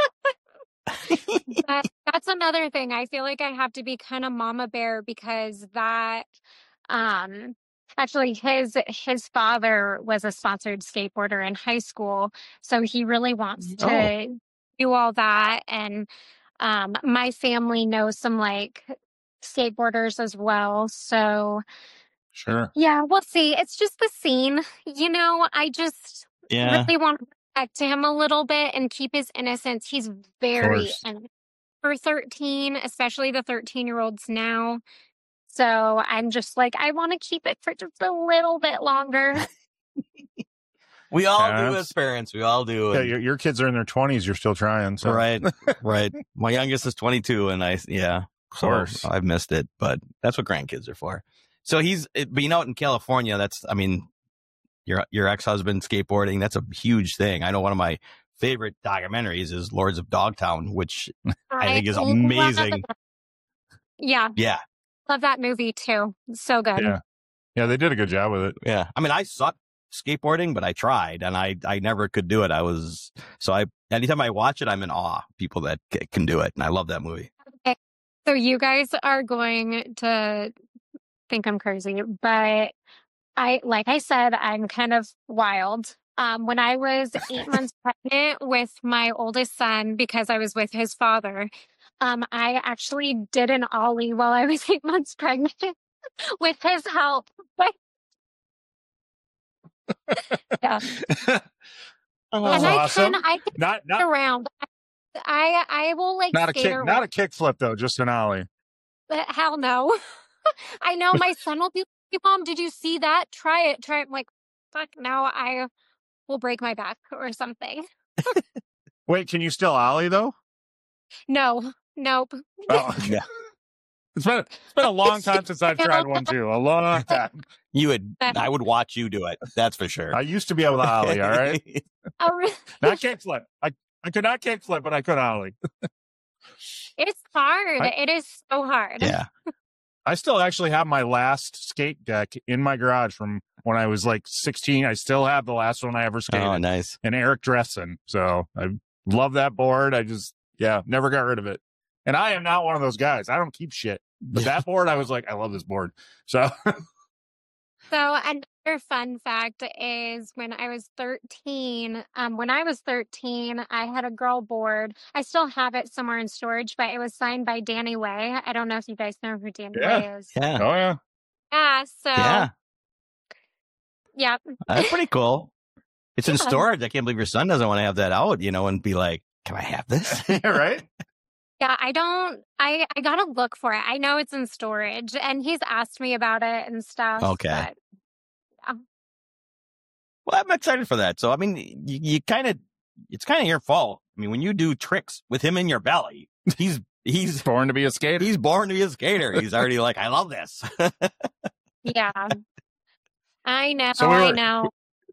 But that's another thing. I feel like I have to be kind of mama bear because that, um, actually his his father was a sponsored skateboarder in high school, so he really wants to Oh. do all that. And um, my family knows some like skateboarders as well, so sure. yeah, we'll see. It's just the scene, you know. I just Yeah. really want to protect him a little bit and keep his innocence. He's very course. innocent for thirteen, especially the thirteen year olds now. So I'm just like, I want to keep it for just a little bit longer. We all Yeah, do that's- as parents. We all do. Yeah, and- your, your kids are in their twenties. You're still trying. So. Right. Right. My youngest is twenty-two, and I yeah, Of so course. I've missed it, but that's what grandkids are for. So he's it, being out in California. That's I mean, your your ex husband skateboarding. That's a huge thing. I know one of my favorite documentaries is Lords of Dogtown, which I think is love- amazing. Yeah, Yeah, love that movie too. So good. Yeah. Yeah, they did a good job with it. yeah. I mean, I suck skateboarding, but I tried, and I I never could do it. I was so I anytime I watch it, I'm in awe. People that c- can do it, and I love that movie. So you guys are going to think I'm crazy, but I, like I said, I'm kind of wild. Um, when I was eight months pregnant with my oldest son, because I was with his father, um, I actually did an ollie while I was eight months pregnant with his help. But yeah. Oh, and I awesome. can, I can Not get not around. I, I will like not a skate kick around. not a kick flip though, just an ollie. But hell no. I know my son will be like, "Hey, Mom, did you see that? Try it. Try it." I'm like, fuck, no, I will break my back or something. Wait, can you still ollie though? No, nope. Oh, Yeah. It's been it's been a long time since I've tried one too. A long time. You would, I would watch you do it. That's for sure. I used to be able to ollie. All right, Oh, really? not kick flip. I I could not kick flip, but I could ollie. It's hard. I- It is so hard. Yeah. I still actually have my last skate deck in my garage from when I was like sixteen. I still have the last one I ever skated. Oh, nice. And Eric Dressen. So I love that board. I just, yeah, never got rid of it. And I am not one of those guys. I don't keep shit. But that board, I was like, I love this board. So So another fun fact is when I was thirteen, um, when I was thirteen, I had a girl board. I still have it somewhere in storage, but it was signed by Danny Way. I don't know if you guys know who Danny Yeah. Way is. Yeah. oh yeah. Yeah, so Yeah. yeah. That's pretty cool. It's in Yeah. storage. I can't believe your son doesn't want to have that out, you know, and be like, can I have this? Right? Yeah, I don't I I gotta look for it. I know it's in storage and he's asked me about it and stuff. Okay. but- Well, I'm excited for that. So, I mean, you, you kind of, it's kind of your fault. I mean, when you do tricks with him in your belly, he's, he's, Born to be a skater. he's born to be a skater. He's already like, I love this. Yeah. I know, So we I were- know.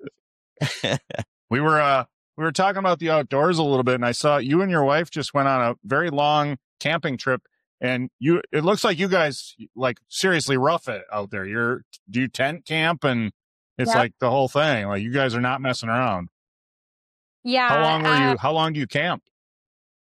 We were uh we were talking about the outdoors a little bit, and I saw you and your wife just went on a very long camping trip, and you it looks like you guys like seriously rough it out there. You're do you tent camp and it's Yep. like the whole thing. Like you guys are not messing around. Yeah. How long were uh, you how long do you camp?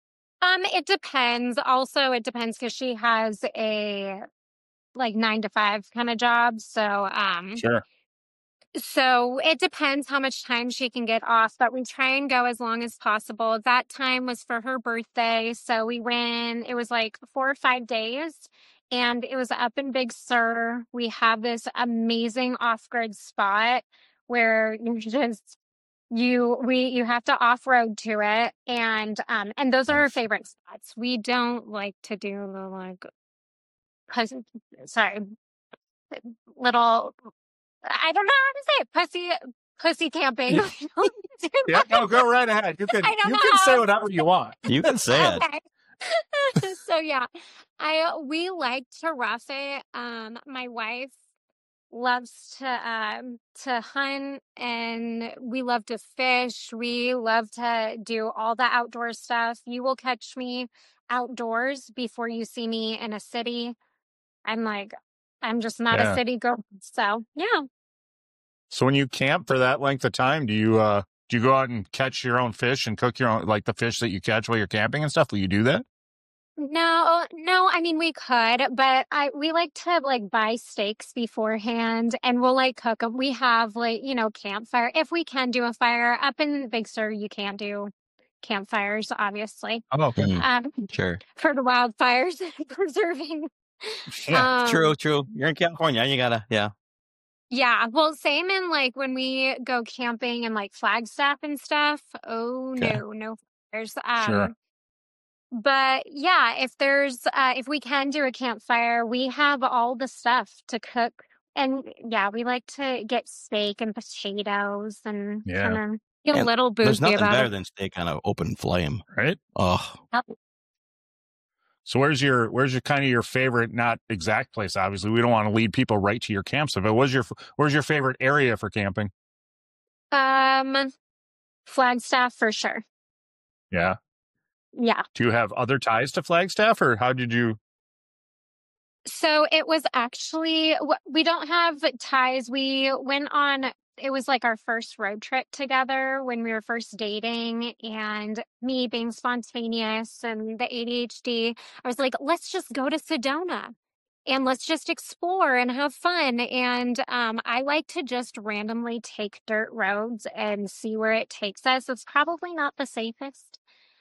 Um, it depends. Also, it depends because she has a like nine to five kind of job. So, um, Sure. so it depends how much time she can get off, but we try and go as long as possible. That time was for her birthday. So we went, it was like four or five days and it was up in Big Sur. We have this amazing off-grid spot where you just, you, we, you have to off-road to it. And, um, and those are our favorite spots. We don't like to do the like, pussy, sorry, little, I don't know how to say it. Pussy, pussy camping. We don't do Yeah, that. no, go right ahead. You can I don't you know can how- say whatever you want. You can say it. Okay. So yeah, I we like to rough it. Um, my wife loves to um to hunt, and we love to fish. We love to do all the outdoor stuff. You will catch me outdoors before you see me in a city. I'm like, I'm just not Yeah. a city girl. So yeah. So when you camp for that length of time, do you uh do you go out and catch your own fish and cook your own, like the fish that you catch while you're camping and stuff? Will you do that? No, no, I mean we could, but I we like to like buy steaks beforehand and we'll like cook them. We have like, you know, campfire. If we can do a fire up in Big Sur, you can't do campfires, obviously. Oh, okay. Mm, Um, sure. for the wildfires and preserving. Yeah, Um, True, true. You're in California. You gotta, yeah. Yeah, well, same in like when we go camping and like Flagstaff and stuff. Oh Okay. no, no fires. Um, Sure. But yeah, if there's uh if we can do a campfire, we have all the stuff to cook. And yeah, we like to get steak and potatoes and Yeah. kind of get a And little There's boozy nothing about better it. than steak on an open flame. Right. Oh, So where's your where's your kind of your favorite, not exact place? Obviously, we don't want to lead people right to your campsite. But what's your where's your favorite area for camping? Um, Flagstaff for sure. Yeah. Yeah. Do you have other ties to Flagstaff, or how did you? So it was actually, w- we don't have ties. We went on, it was like our first road trip together when we were first dating, and me being spontaneous and the A D H D, I was like, let's just go to Sedona and let's just explore and have fun. And um, I like to just randomly take dirt roads and see where it takes us. It's probably not the safest,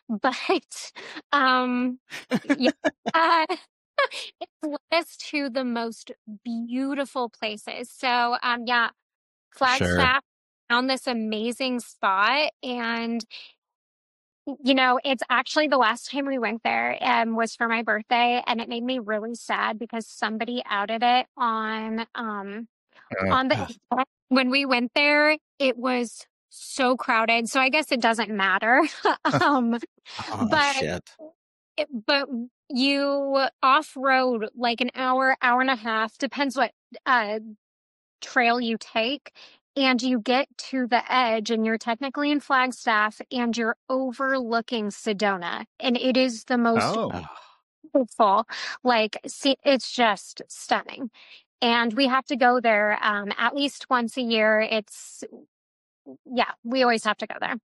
but um, yeah. Uh, it led us to the most beautiful places. So, um, yeah, Flagstaff found this amazing spot, and you know, it's actually the last time we went there um, was for my birthday, and it made me really sad because somebody outed it on um on the when we went there. It was so crowded, so I guess it doesn't matter. um, oh but shit. it, but you off-road like an hour, hour and a half, depends what uh, trail you take, and you get to the edge and you're technically in Flagstaff and you're overlooking Sedona, and it is the most Oh, beautiful, like, see, it's just stunning. And we have to go there um, at least once a year. It's, yeah, we always have to go there.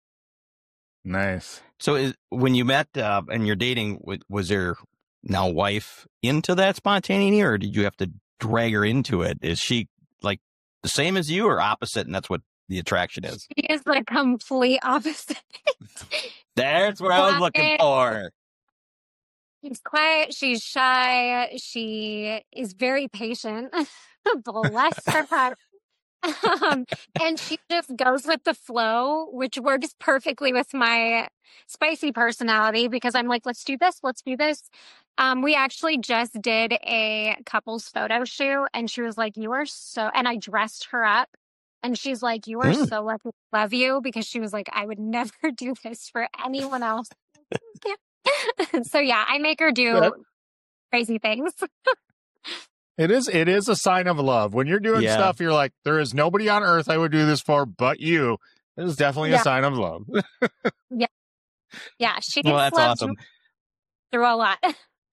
nice. So is, when you met uh, and you're dating, was, was your now wife into that spontaneity, or did you have to drag her into it? Is she like the same as you or opposite, and that's what the attraction is? She is the complete opposite. That's what I was looking for. She's quiet. She's shy. She is very patient. Bless her heart. Um, and she just goes with the flow, which works perfectly with my spicy personality because I'm like, let's do this. Let's do this. Um, we actually just did a couples photo shoot, and she was like, you are so, and I dressed her up, and she's like, you are Mm. so lucky. I love you, because she was like, I would never do this for anyone else. So yeah, I make her do Yeah. crazy things. It is it is a sign of love. When you're doing Yeah. stuff, you're like, there is nobody on earth I would do this for but you. It is definitely Yeah. a sign of love. Yeah, she Well, gets that's loved awesome. through a lot.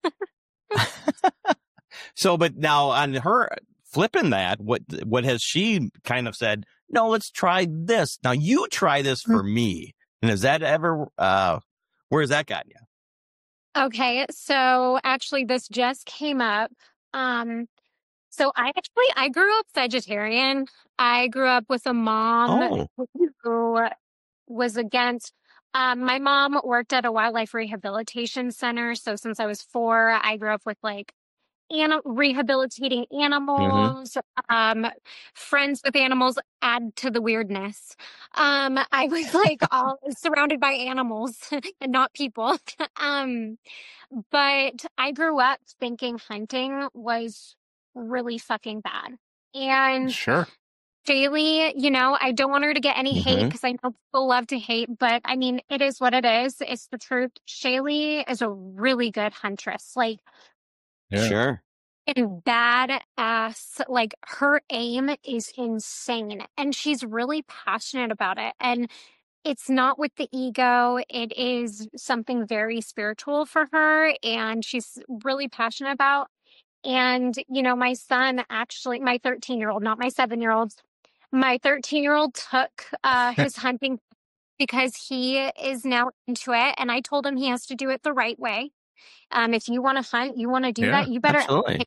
So, but now on her flipping that, what what has she kind of said? No, let's try this. Now you try this for me. And has that ever? Uh, where has that gotten you? Okay, so actually this just came up. Um, so I actually I grew up vegetarian. I grew up with a mom Oh. who was against um my mom worked at a wildlife rehabilitation center. So since I was four, I grew up with like anim- rehabilitating Mm-hmm. animals, um, friends with animals add to the weirdness. Um, I was like all surrounded by animals and not people. Um, but I grew up thinking hunting was really fucking bad. And Sure. Shaylee, you know, I don't want her to get any hate Mm-hmm. because I know people love to hate, but I mean, it is what it is. It's the truth. Shaylee is a really good huntress. Like, Yeah. Sure. and badass. Like her aim is insane and she's really passionate about it. And it's not with the ego. It is something very spiritual for her and she's really passionate about. And, you know, my son actually, my thirteen year old, not my seven year old, my thirteen year old took uh, his hunting because he is now into it. And I told him he has to do it the right way. Um, if you want to hunt, you want to do Yeah, that, you better Absolutely.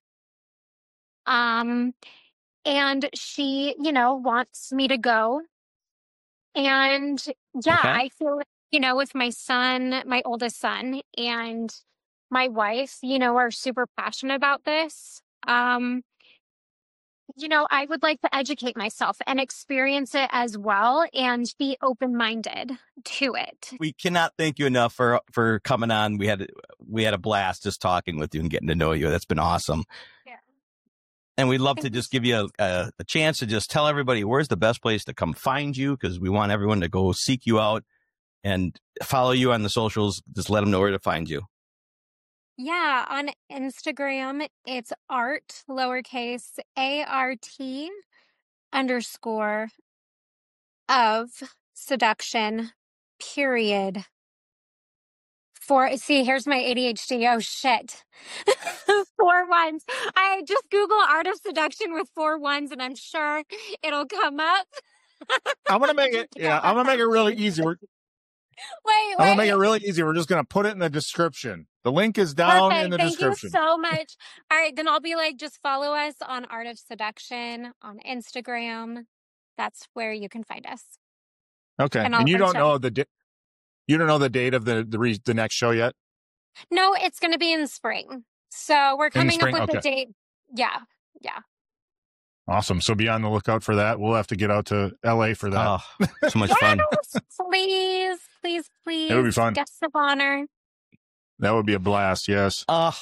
um, and she, you know, wants me to go. And yeah, Okay. I feel, you know, with my son, my oldest son, and my wife, you know, are super passionate about this. Um, you know, I would like to educate myself and experience it as well and be open-minded to it. We cannot thank you enough for for coming on. We had we had a blast just talking with you and getting to know you. That's been awesome. Yeah. And we'd love to Thank you just give you a, a, a chance to just tell everybody where's the best place to come find you, because we want everyone to go seek you out and follow you on the socials. Just let them know where to find you. Yeah, on Instagram, it's art, lowercase A R T underscore of seduction, period. For, see, here's my A D H D. Oh, shit. Four ones. I just Google art of seduction with four ones, and I'm sure it'll come up. I'm gonna make it. Yeah, I'm gonna make it really easy. We're, Wait, I'm gonna wait. make it really easy. We're just gonna put it in the description. The link is down Perfect. in the Thank description. you so much. All right, then I'll be like, just follow us on Art of Seduction on Instagram. That's where you can find us. Okay, And and, I'll you don't bunch know the di- you don't know the date of the the, re- the next show yet. No, it's going to be in spring. So we're In the coming spring? up with Okay. a date. Yeah, yeah. Awesome. So be on the lookout for that. We'll have to get out to L A for that. Oh, so much fun. Yes, please, please, please. It would be fun. Guests of honor. That would be a blast. Yes. Oh,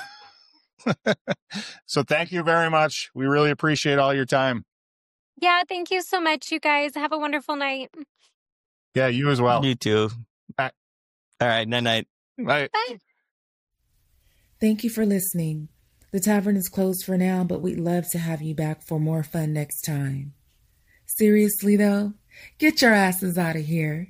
So thank you very much. We really appreciate all your time. Yeah, thank you so much, you guys. Have a wonderful night. Yeah, you as well. you too. Bye. All right, night night. Bye. Bye. Thank you for listening. The tavern is closed for now, but we'd love to have you back for more fun next time. Seriously, though, get your asses out of here.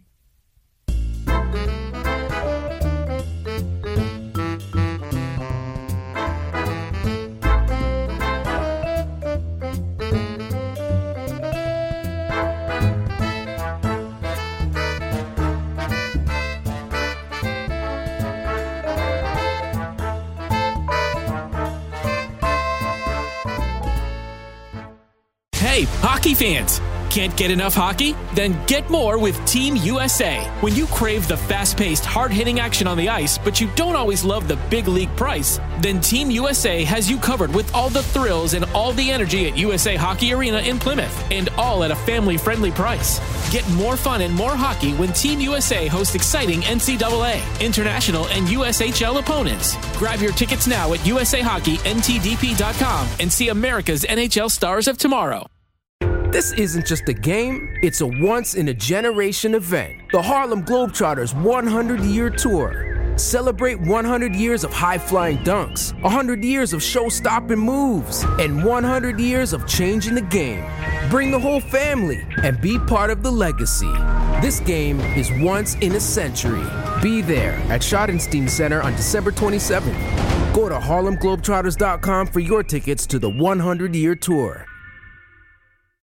Hey, hockey fans! Can't get enough hockey? Then get more with Team U S A. When you crave the fast-paced, hard-hitting action on the ice, but you don't always love the big league price, then Team U S A has you covered with all the thrills and all the energy at U S A Hockey Arena in Plymouth, and all at a family-friendly price. Get more fun and more hockey when Team U S A hosts exciting N C double A, international, and U S H L opponents. Grab your tickets now at U S A Hockey N T D P dot com and see America's N H L stars of tomorrow. This isn't just a game, it's a once-in-a-generation event. The Harlem Globetrotters one hundred year Tour. Celebrate one hundred years of high-flying dunks, one hundred years of show-stopping moves, and one hundred years of changing the game. Bring the whole family and be part of the legacy. This game is once in a century. Be there at Schottenstein Center on December twenty-seventh. Go to Harlem Globetrotters dot com for your tickets to the one hundred year Tour.